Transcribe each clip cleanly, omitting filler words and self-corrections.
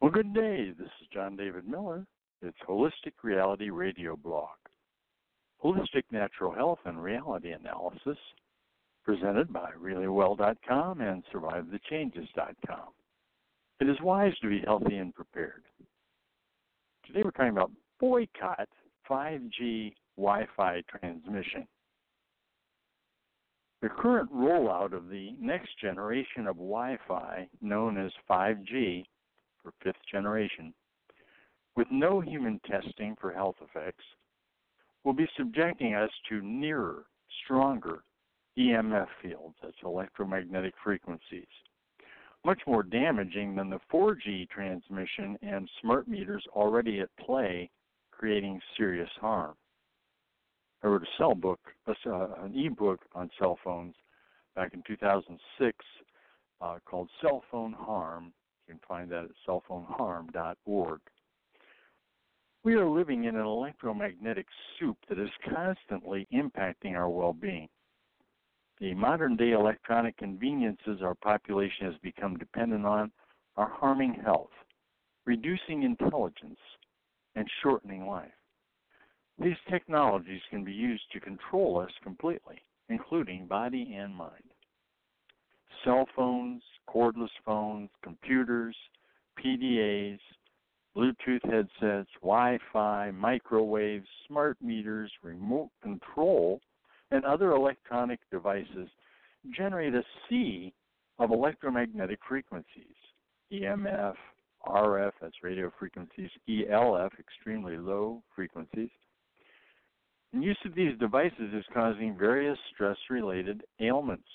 Well, good day. This is John David Miller. It's Holistic Reality Radio Blog. Holistic Natural Health and Reality Analysis, presented by ReallyWell.com and SurviveTheChanges.com. It is wise to be healthy and prepared. Today we're talking about boycott 5G Wi-Fi transmission. The current rollout of the next generation of Wi-Fi, known as 5G, for fifth generation, with no human testing for health effects, will be subjecting us to nearer, stronger EMF fields, that's electromagnetic frequencies, much more damaging than the 4G transmission and smart meters already at play, creating serious harm. I wrote an e-book on cell phones back in 2006 called Cell Phone Harm. You can find that at cellphoneharm.org. We are living in an electromagnetic soup that is constantly impacting our well-being. The modern-day electronic conveniences our population has become dependent on are harming health, reducing intelligence, and shortening life. These technologies can be used to control us completely, including body and mind. Cell phones, cordless phones, computers, PDAs, Bluetooth headsets, Wi-Fi, microwaves, smart meters, remote control, and other electronic devices generate a sea of electromagnetic frequencies. EMF, RF, that's radio frequencies, ELF, extremely low frequencies. And use of these devices is causing various stress-related ailments.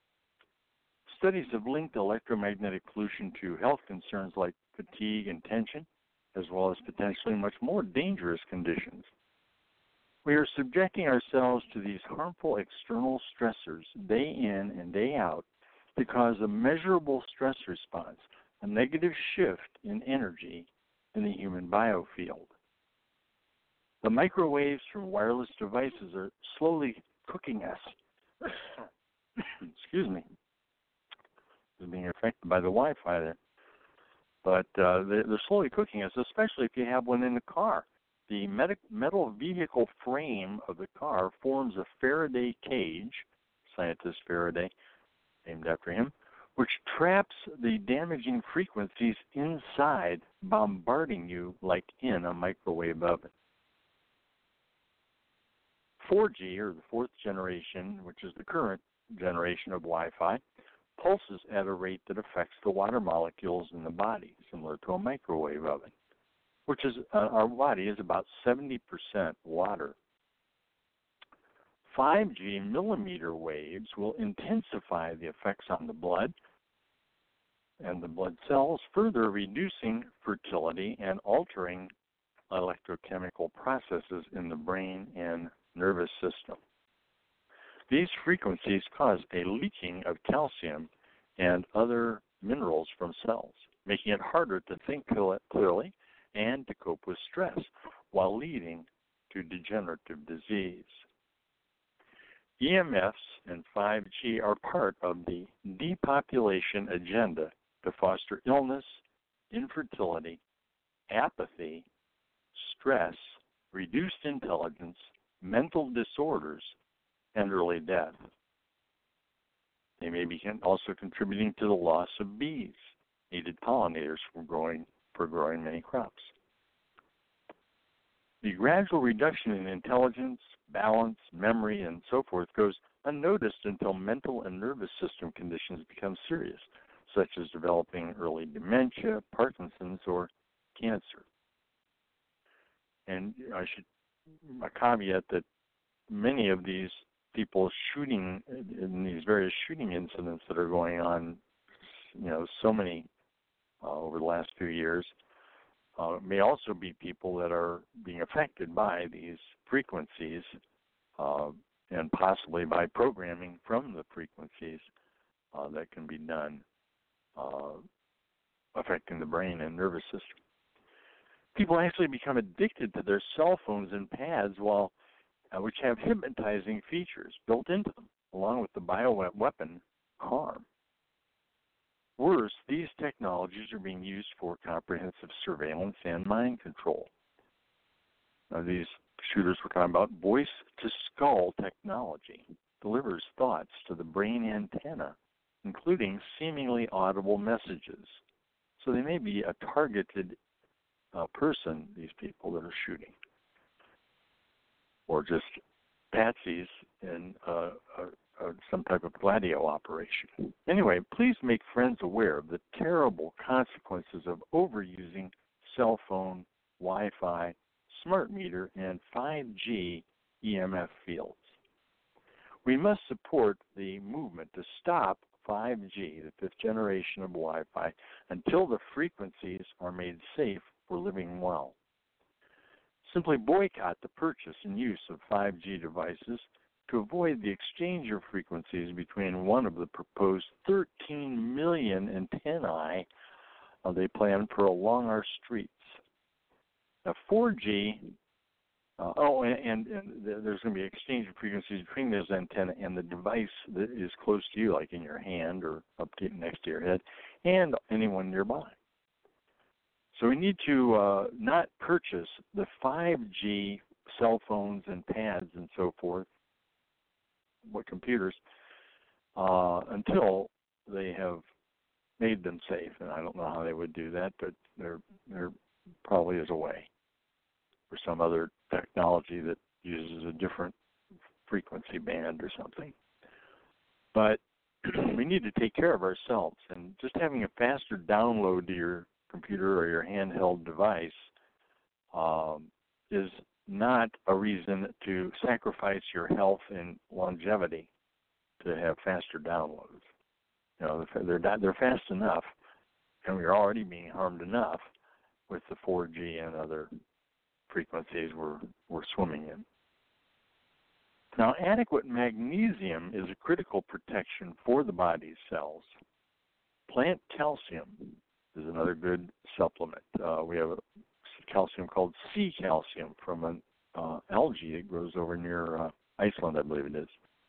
Studies have linked electromagnetic pollution to health concerns like fatigue and tension, as well as potentially much more dangerous conditions. We are subjecting ourselves to these harmful external stressors day in and day out to cause a measurable stress response, a negative shift in energy in the human biofield. The microwaves from wireless devices are slowly cooking us. Excuse me. Is being affected by the Wi-Fi there. But they're slowly cooking us, especially if you have one in the car. The metal vehicle frame of the car forms a Faraday cage, scientist Faraday, named after him, which traps the damaging frequencies inside, bombarding you like in a microwave oven. 4G, or the fourth generation, which is the current generation of Wi-Fi, pulses at a rate that affects the water molecules in the body, similar to a microwave oven, which is, our body is about 70% water. 5G millimeter waves will intensify the effects on the blood and the blood cells, further reducing fertility and altering electrochemical processes in the brain and nervous system. These frequencies cause a leaking of calcium and other minerals from cells, making it harder to think clearly and to cope with stress, while leading to degenerative disease. EMFs and 5G are part of the depopulation agenda to foster illness, infertility, apathy, stress, reduced intelligence, mental disorders, and early death. They may be also contributing to the loss of bees, needed pollinators for growing many crops. The gradual reduction in intelligence, balance, memory, and so forth goes unnoticed until mental and nervous system conditions become serious, such as developing early dementia, Parkinson's, or cancer. And a caveat that many of these people shooting in these various shooting incidents that are going on, so many over the last few years, may also be people that are being affected by these frequencies and possibly by programming from the frequencies that can be done affecting the brain and nervous system. People actually become addicted to their cell phones and pads which have hypnotizing features built into them, along with the bioweapon harm. Worse, these technologies are being used for comprehensive surveillance and mind control. Now, these shooters we're talking about, voice-to-skull technology delivers thoughts to the brain antenna, including seemingly audible messages. So they may be a targeted person, these people that are shooting, or just patsies in some type of gladio operation. Anyway, please make friends aware of the terrible consequences of overusing cell phone, Wi-Fi, smart meter, and 5G EMF fields. We must support the movement to stop 5G, the fifth generation of Wi-Fi, until the frequencies are made safe for living well. Simply boycott the purchase and use of 5G devices to avoid the exchange of frequencies between one of the proposed 13 million antennae they plan for along our streets. Now, 4G, and there's going to be exchange of frequencies between those antenna and the device that is close to you, like in your hand or up to, next to your head, and anyone nearby. So we need to not purchase the 5G cell phones and pads and so forth, computers, until they have made them safe. And I don't know how they would do that, but there probably is a way, or some other technology that uses a different frequency band or something. But we need to take care of ourselves, and just having a faster download to your computer or your handheld device is not a reason to sacrifice your health and longevity to have faster downloads. You know, they're fast enough, and we're already being harmed enough with the 4G and other frequencies we're swimming in. Now, adequate magnesium is a critical protection for the body's cells. Plant calcium is another good supplement. We have a calcium called sea calcium from an algae that grows over near Iceland, I believe it is.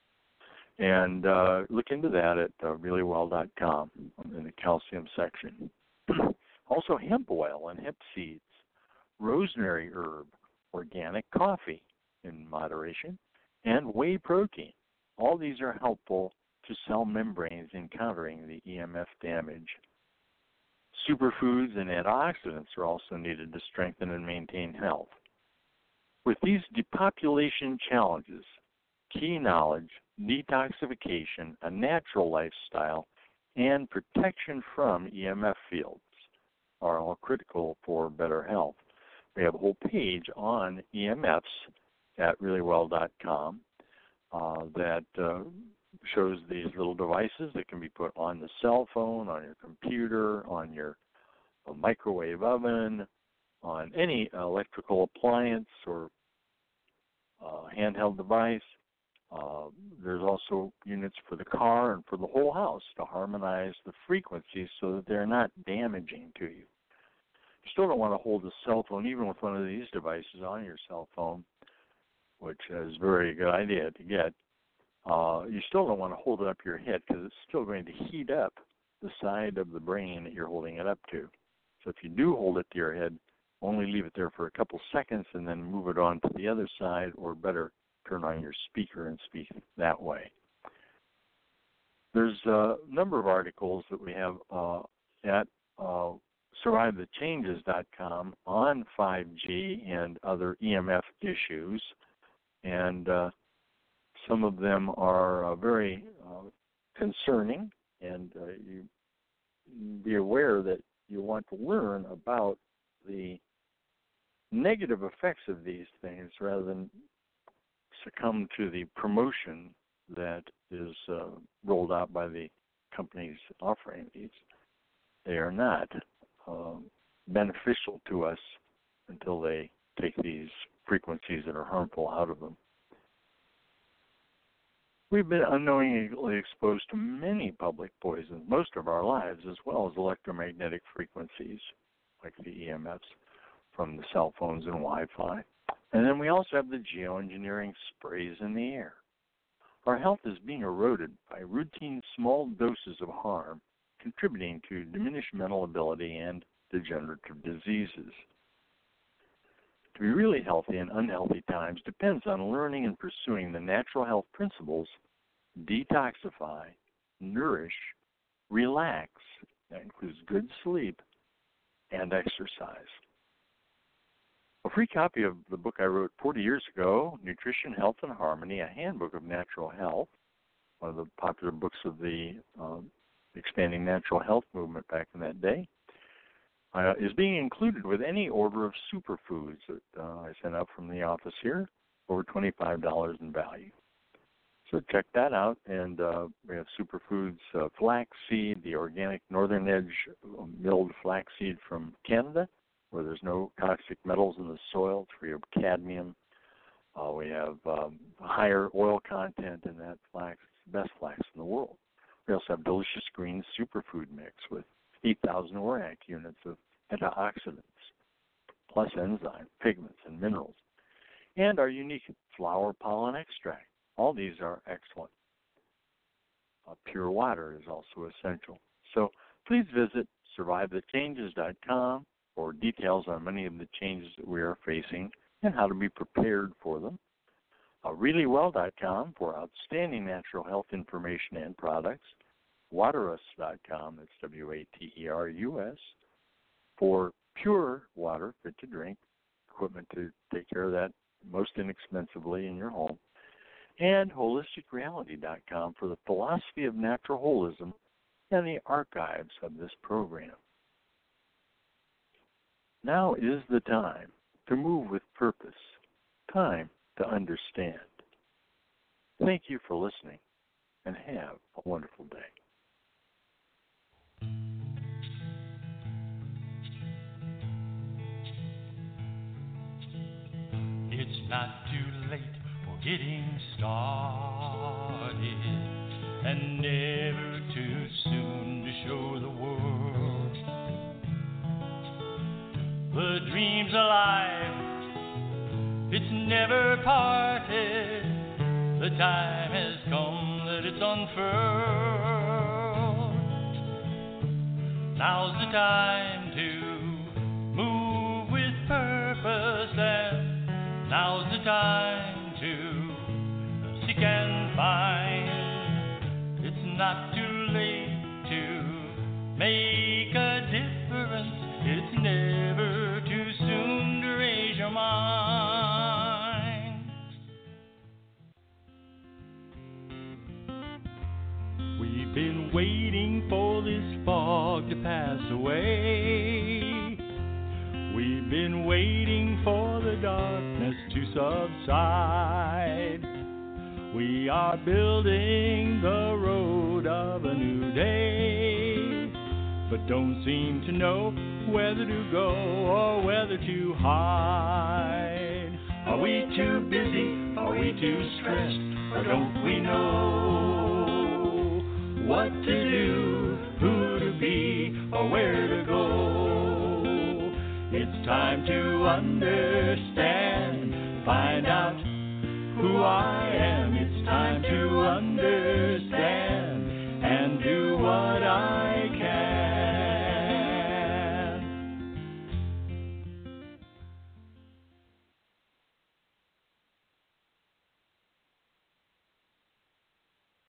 And look into that at reallywell.com in the calcium section. Also, hemp oil and hemp seeds, rosemary herb, organic coffee in moderation, and whey protein. All these are helpful to cell membranes in countering the EMF damage. Superfoods and antioxidants are also needed to strengthen and maintain health. With these depopulation challenges, key knowledge, detoxification, a natural lifestyle, and protection from EMF fields are all critical for better health. We have a whole page on EMFs at reallywell.com that shows these little devices that can be put on the cell phone, on your computer, on your microwave oven, on any electrical appliance or handheld device. There's also units for the car and for the whole house to harmonize the frequencies so that they're not damaging to you. You still don't want to hold a cell phone, even with one of these devices on your cell phone, which is a very good idea to get. You still don't want to hold it up your head because it's still going to heat up the side of the brain that you're holding it up to. So if you do hold it to your head, only leave it there for a couple seconds and then move it on to the other side, or better, turn on your speaker and speak that way. There's a number of articles that we have at survivethechanges.com on 5G and other EMF issues, and some of them are very concerning, and you be aware that you want to learn about the negative effects of these things rather than succumb to the promotion that is rolled out by the companies offering these. They are not beneficial to us until they take these frequencies that are harmful out of them. We've been unknowingly exposed to many public poisons most of our lives, as well as electromagnetic frequencies like the EMFs from the cell phones and Wi-Fi. And then we also have the geoengineering sprays in the air. Our health is being eroded by routine small doses of harm contributing to diminished mental ability and degenerative diseases. To be really healthy in unhealthy times depends on learning and pursuing the natural health principles: detoxify, nourish, relax, that includes good sleep, and exercise. A free copy of the book I wrote 40 years ago, Nutrition, Health, and Harmony, A Handbook of Natural Health, one of the popular books of the expanding natural health movement back in that day, is being included with any order of superfoods that I sent out from the office here, over $25 in value. So check that out. And we have superfoods, flaxseed, the organic Northern Edge milled flaxseed from Canada, where there's no toxic metals in the soil. It's free of cadmium. We have higher oil content in that flax. It's the best flax in the world. We also have delicious green superfood mix with 8,000 ORAC units of antioxidants, plus enzymes, pigments, and minerals. And our unique flower pollen extract. All these are excellent. Pure water is also essential. So please visit survivethechanges.com for details on many of the changes that we are facing and how to be prepared for them. Reallywell.com for outstanding natural health information and products. Waterus.com, that's Waterus, for pure water fit to drink, equipment to take care of that most inexpensively in your home. And holisticreality.com for the philosophy of natural holism and the archives of this program. Now is the time to move with purpose, time to understand. Thank you for listening, and have a wonderful day. It's not too late for getting started, and never too soon to show the world the dream's alive. It's never parted. The time has come that it's unfurled. Now's the time to move with purpose, and now's the time to seek and find. It's not too late to make a difference. It's never too soon to raise your mind. We've been waiting for this fog to pass away. We've been waiting for the darkness to subside. We are building the road of a new day, but don't seem to know whether to go or whether to hide. Are we too busy? Are we too stressed? Or don't we know what to do, who to be, or where to go? It's time to understand, find out who I